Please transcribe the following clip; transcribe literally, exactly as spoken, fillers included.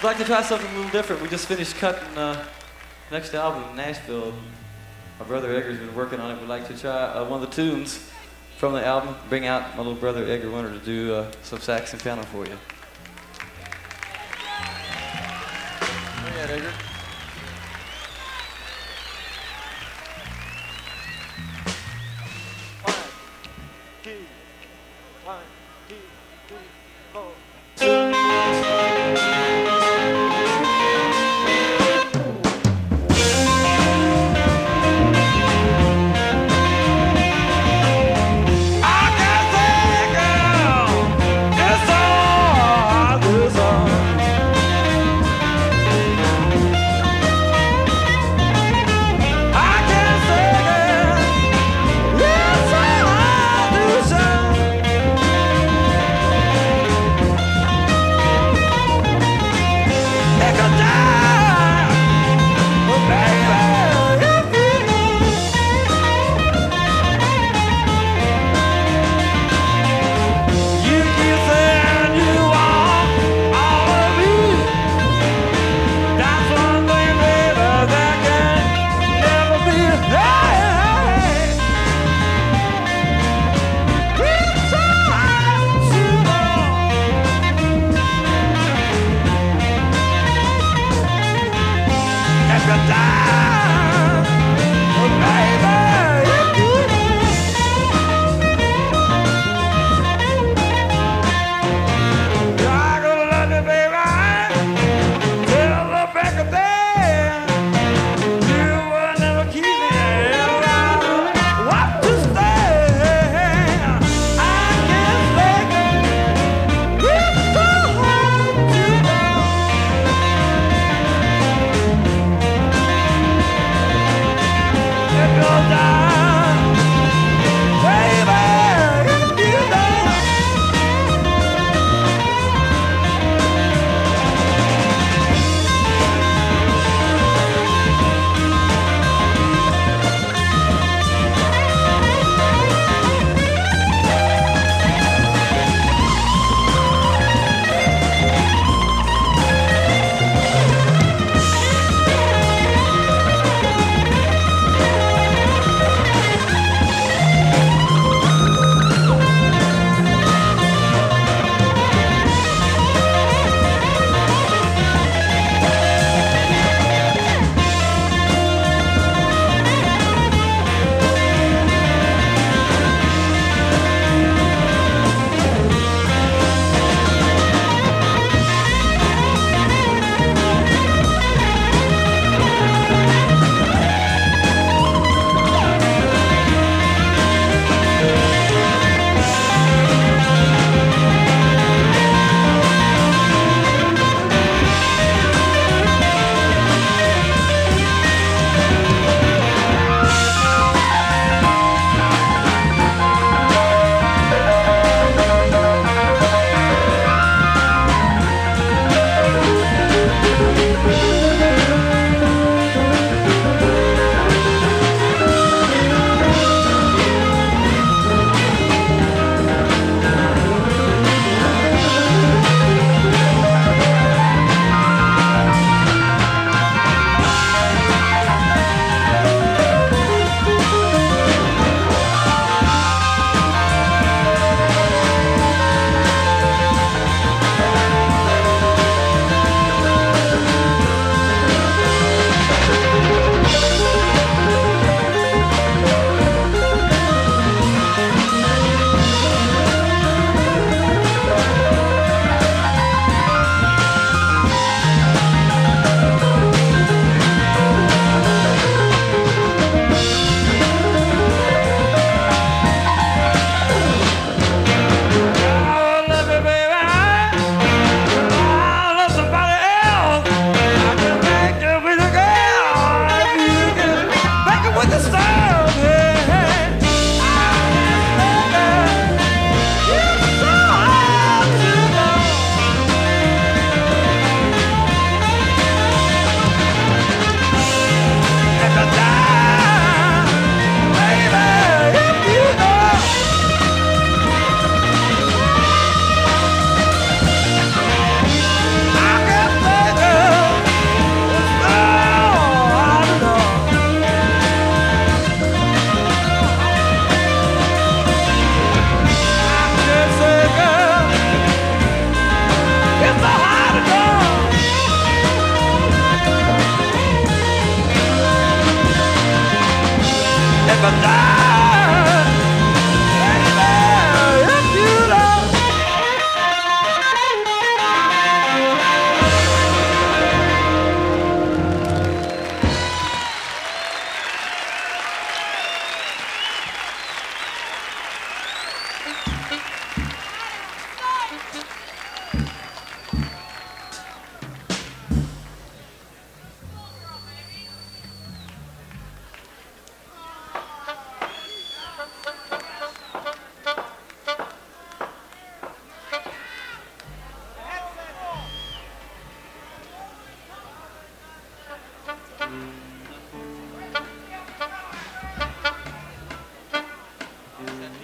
I'd like to try something a little different. We just finished cutting uh, next album in Nashville. My brother Edgar's been working on it. We'd like to try uh, one of the tunes from the album. Bring out my little brother Edgar Winter to do uh, some sax and piano for you. Bring it, Edgar. One, two, one, two, three, four. Yes, Send